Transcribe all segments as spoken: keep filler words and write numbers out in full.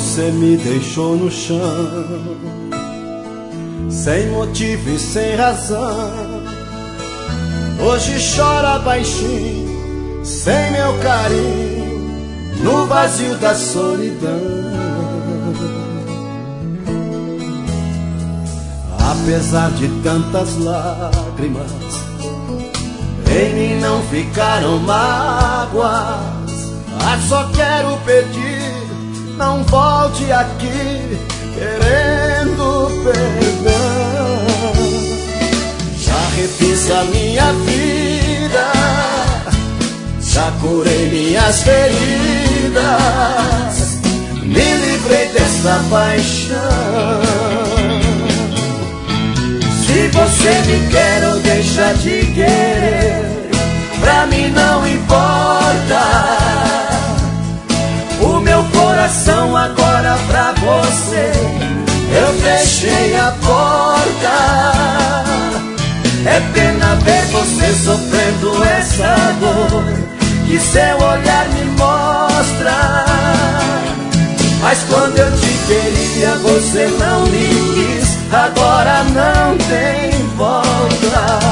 você me deixou no chão, sem motivo e sem razão. Hoje chora baixinho, sem meu carinho, no vazio da solidão. Apesar de tantas lágrimas, em mim não ficaram mágoas. Ah, só quero pedir, não volte aqui querendo perdão. Já refiz a minha vida, já curei minhas feridas, me livrei dessa paixão. Se você me quer ou deixa de querer, pra mim não importa. O meu coração agora pra você eu fechei a porta. É pena ver você sofrendo essa dor que seu olhar me mostra. Mas quando eu te queria você não me quis, agora não tem volta.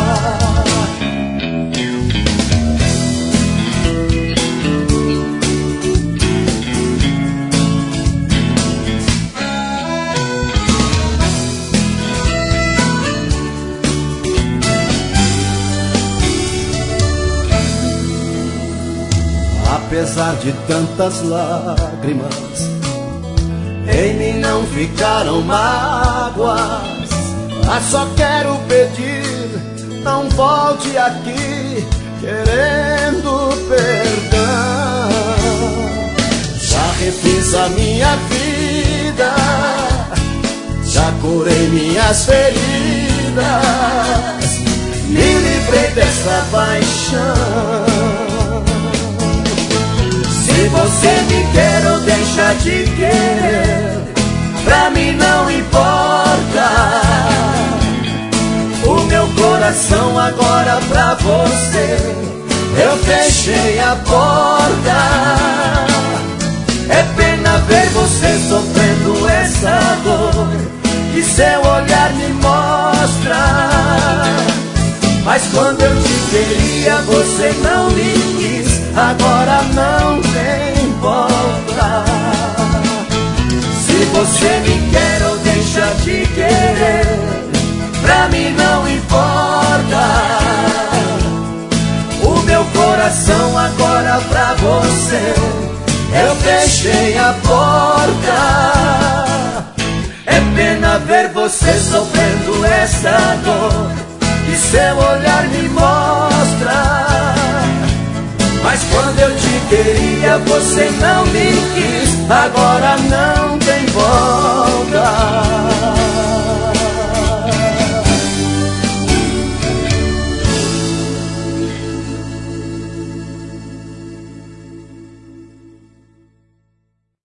Apesar de tantas lágrimas, em mim não ficaram mágoas. Ah, só quero pedir, não volte aqui querendo perdão. Já refiz a minha vida, já curei minhas feridas, me livrei dessa paixão. Se você me quer ou deixa de querer, pra mim não importa. O meu coração agora pra você eu fechei a porta. É pena ver você sofrendo essa dor que seu olhar me mostra. Mas quando eu te queria você não me quis, agora não tem volta. Se você me quer ou deixa de querer, pra mim não importa. O meu coração agora pra você eu fechei a porta. É pena ver você sofrendo essa dor que seu olhar me mostra. Mas quando eu te queria você não me quis, agora não tem volta.